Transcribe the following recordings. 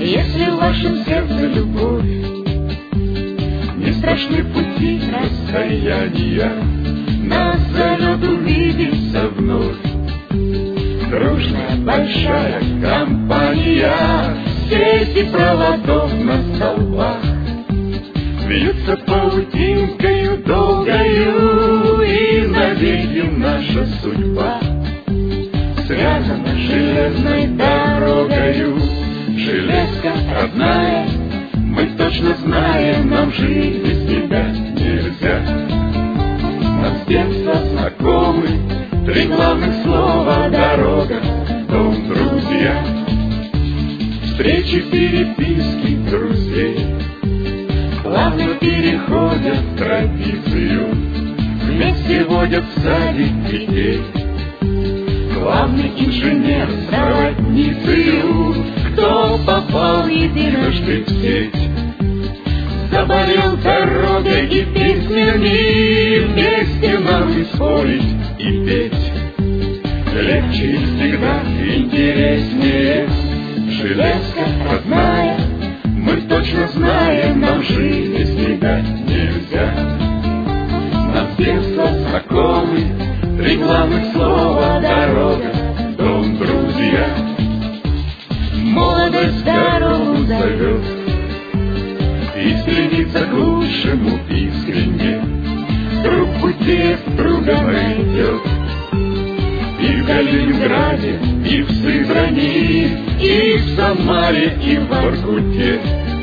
Если в вашем сердце любовь, Не страшны пути расстояния, нас зовет увидеться вновь. дружная большая компания, Сети проводов на столбах вьются паутинкою долгою, и навеки наша судьба связана железной дорогою. Железка родная, мы точно знаем, нам жить без тебя нельзя. Нам с детства знакомы три главных слова: дорога, дом, друзья. Встречи, переписки друзей плавно переходят в традицию, вместе водят в садик детей. Главный инженер с проводницею, кто попал единожды в сеть, заболел дорогой и песнями, вместе нам и спорить, и петь. Легче и всегда интереснее. Железка родная, мы точно знаем, нам жить без тебя нельзя. Нам с детства знакомы три главных слова: дорога, дом, друзья. молодость дорогу зовет, И стремится к лучшему искренне, друг путей друга найдет. И в Калининграде, и в Сызрани, и в Самаре, и в Воркуте.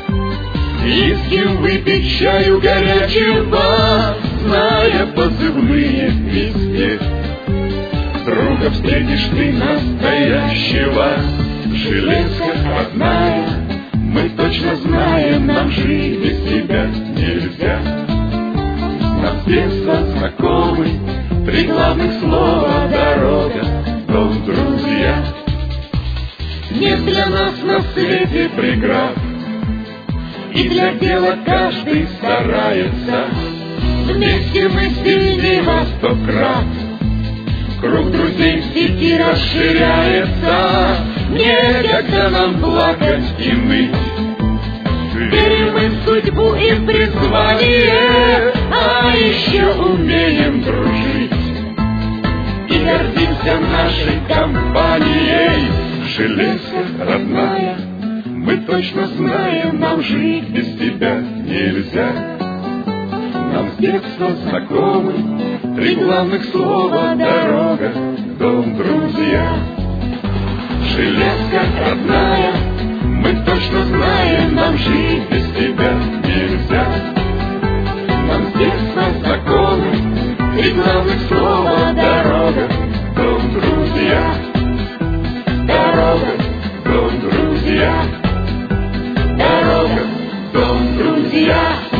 И с кем выпить чаю горячего, зная позывные везде. Друга встретишь ты настоящего. Железка родная, мы точно знаем, нам жить без тебя нельзя. Нам с детства знакомы три главных слова: дорога, дом, друзья. Нет для нас на свете преград, и для дела каждый старается. Вместе мы сильнее во 100 крат, круг друзей в сети расширяется. Некогда нам плакать и ныть, верим мы в судьбу и в призвание, а еще умеем дружить и гордимся нашей компанией. Железка родная, мы точно знаем, нам жить без тебя нельзя. Нам с детства знакомы три главных слова: дорога, дом, друзья. Железка родная, мы точно знаем, нам жить без тебя нельзя. Нам с детства знакомы три главных слова: дорога, дом, друзья. Дорога, дом, друзья. Дорога, дом, друзья.